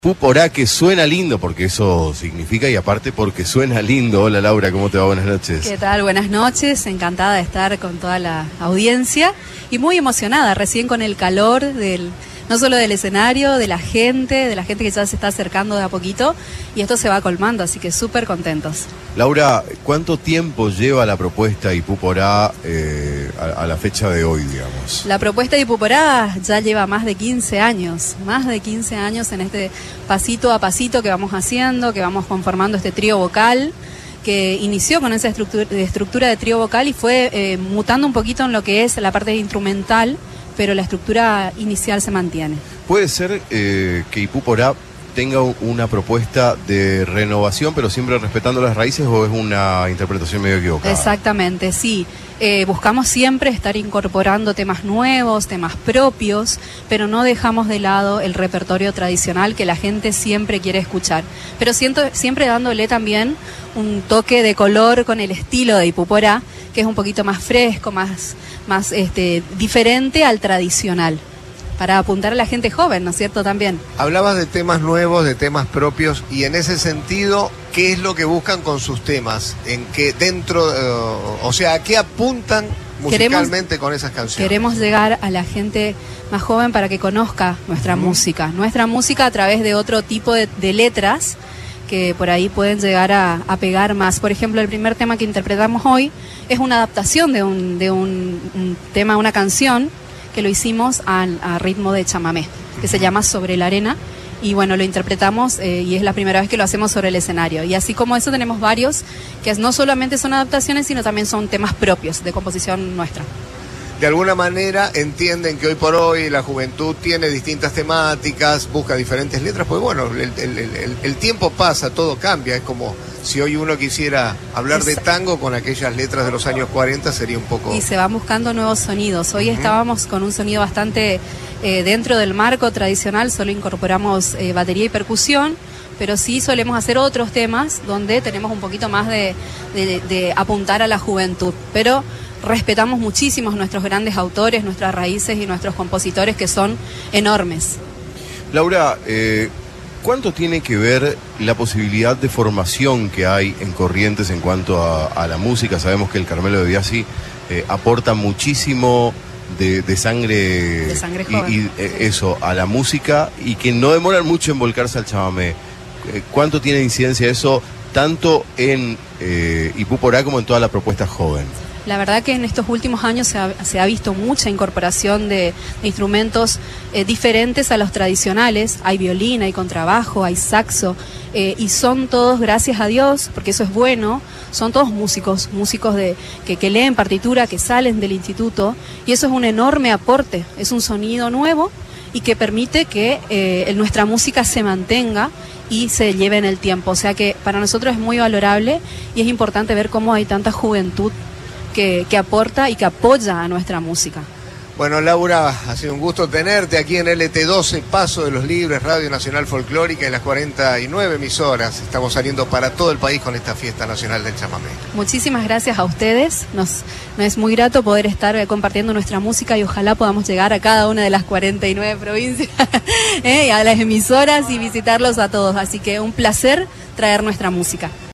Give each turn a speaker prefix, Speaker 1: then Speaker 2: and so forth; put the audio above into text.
Speaker 1: Puporá, que suena lindo, porque eso significa, y aparte porque suena lindo. Hola Laura, ¿cómo te va? Buenas noches.
Speaker 2: ¿Qué tal? Buenas noches, encantada de estar con toda la audiencia y muy emocionada recién con el calor no solo del escenario, de la gente que ya se está acercando de a poquito, y esto se va colmando, así que súper contentos.
Speaker 1: Laura, ¿cuánto tiempo lleva la propuesta Ipuporá a la fecha de hoy, digamos?
Speaker 2: La propuesta de Ipuporá ya lleva más de 15 años en este pasito a pasito que vamos haciendo, que vamos conformando este trío vocal, que inició con esa estructura de trío vocal y fue mutando un poquito en lo que es la parte instrumental, pero la estructura inicial se mantiene.
Speaker 1: ¿Puede ser que Ipuporá tenga una propuesta de renovación, pero siempre respetando las raíces, o es una interpretación medio equivocada?
Speaker 2: Exactamente, sí. Buscamos siempre estar incorporando temas nuevos, temas propios, pero no dejamos de lado el repertorio tradicional que la gente siempre quiere escuchar. Pero siempre dándole también un toque de color con el estilo de Ipuporá, que es un poquito más fresco, más diferente al tradicional, para apuntar a la gente joven, ¿no es cierto? También.
Speaker 3: Hablabas de temas nuevos, de temas propios, y en ese sentido, ¿qué es lo que buscan con sus temas? ¿En qué ¿a qué apuntan musicalmente con esas canciones? Queremos
Speaker 2: llegar a la gente más joven para que conozca nuestra música a través de otro tipo de letras que por ahí pueden llegar a pegar más. Por ejemplo, el primer tema que interpretamos hoy es una adaptación de un tema, una canción que lo hicimos a ritmo de chamamé, que se llama Sobre la Arena, y bueno, lo interpretamos y es la primera vez que lo hacemos sobre el escenario. Y así como eso tenemos varios que no solamente son adaptaciones, sino también son temas propios de composición nuestra.
Speaker 3: De alguna manera entienden que hoy por hoy la juventud tiene distintas temáticas, busca diferentes letras, pues bueno, el tiempo pasa, todo cambia, es como si hoy uno quisiera hablar de tango con aquellas letras de los años 40, sería un poco...
Speaker 2: Y se van buscando nuevos sonidos. Hoy estábamos con un sonido bastante dentro del marco tradicional, solo incorporamos batería y percusión, pero sí solemos hacer otros temas donde tenemos un poquito más de apuntar a la juventud, pero respetamos muchísimo nuestros grandes autores, nuestras raíces y nuestros compositores, que son enormes.
Speaker 1: Laura, ¿cuánto tiene que ver la posibilidad de formación que hay en Corrientes en cuanto a la música? Sabemos que el Carmelo de Biasi aporta muchísimo de sangre joven, eso, a la música, y que no demoran mucho en volcarse al chamamé. ¿Cuánto tiene incidencia eso, tanto en Ipuporá como en toda la propuesta joven?
Speaker 2: La verdad que en estos últimos años se ha visto mucha incorporación de instrumentos diferentes a los tradicionales. Hay violín, hay contrabajo, hay saxo, y son todos, gracias a Dios, porque eso es bueno, son todos músicos que leen partitura, que salen del instituto, y eso es un enorme aporte, es un sonido nuevo y que permite que nuestra música se mantenga y se lleve en el tiempo. O sea que para nosotros es muy valorable y es importante ver cómo hay tanta juventud que aporta y que apoya a nuestra música.
Speaker 3: Bueno, Laura, ha sido un gusto tenerte aquí en LT12, Paso de los Libres, Radio Nacional Folclórica, en las 49 emisoras. Estamos saliendo para todo el país con esta fiesta nacional del chamamé.
Speaker 2: Muchísimas gracias a ustedes. Nos es muy grato poder estar compartiendo nuestra música, y ojalá podamos llegar a cada una de las 49 provincias, a las emisoras, y visitarlos a todos. Así que un placer traer nuestra música.